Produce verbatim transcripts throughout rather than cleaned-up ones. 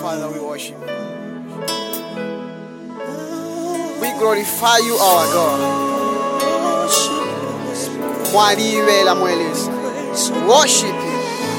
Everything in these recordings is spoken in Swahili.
Father, we worship you. We glorify you, our God. Mwaliwe la mwelezi. Worship you.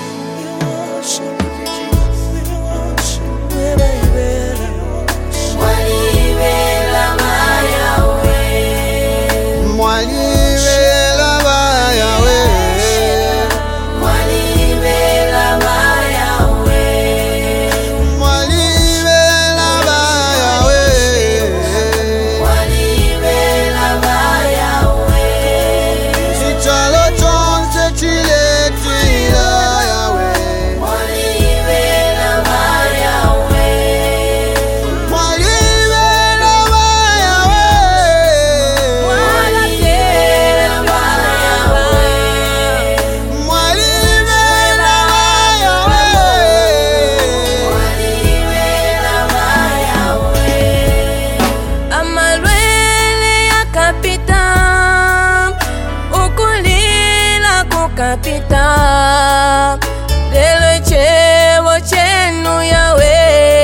Kapita lelo chevo chenu yawe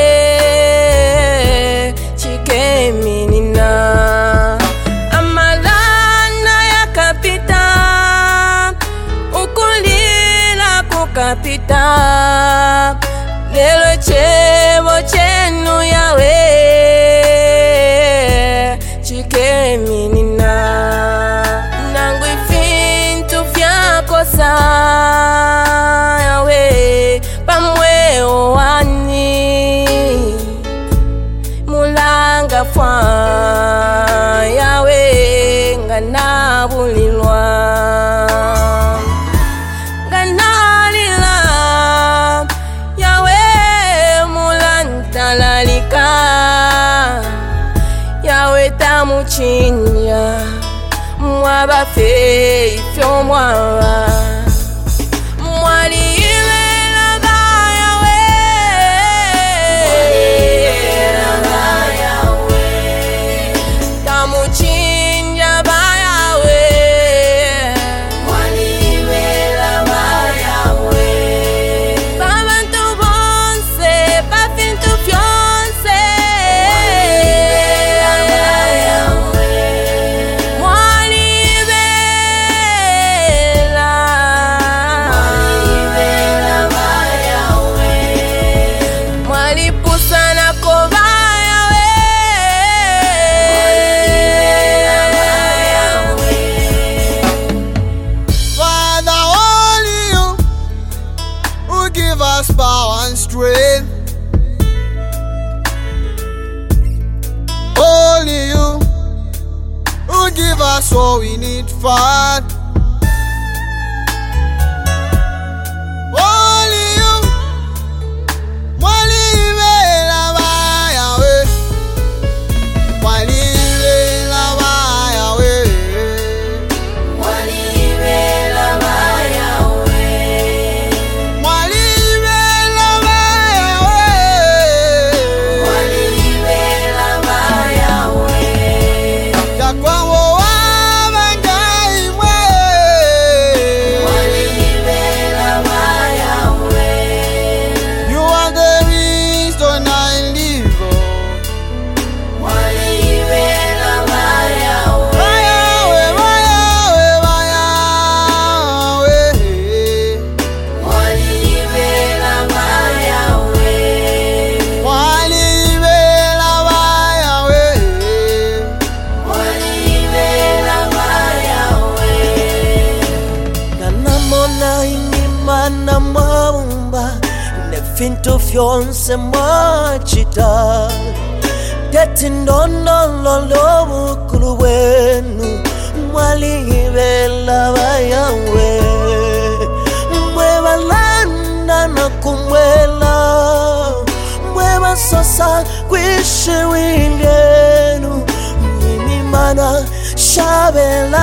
chikeminina amalana ya kapita ukulila kukapita lelo chevo chenu yawe chikeminina nangu ifintu vyakosa yawe pamwe owani mulanga fwa yawe nganabulilwa nganalila yawe mulantalalika yawe tamuchinya mwabafe ifyo mwawa power and strength. Only you who give us all we need, Father. Only you, mwaliwe la bayawe, mwaliwe la bayawe, mwaliwe la bayawe. Finto fyonse mwachita Deti ndono lolo mukulu wenu Mwaliwe lava yawe Mwewa landa na kumwela Mwewa sosa kwishe wingenu Mimi mana shabela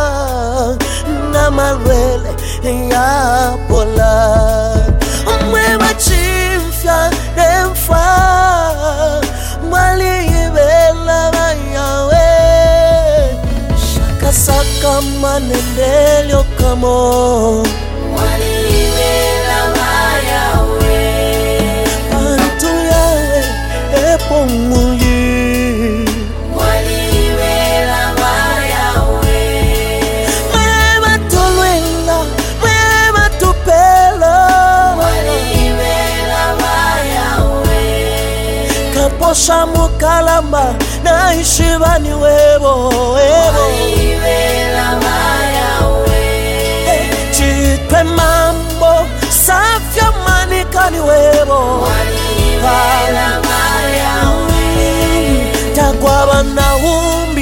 Na malwele ya pola Mwewa chifya remfa Mwaliwe lava yawe Shaka saka manendelyo kamo Mwaliwe lava yawe Antu ya gamba naishi bani webo webo chitwe mambo safya manikani webo takwaba na umbi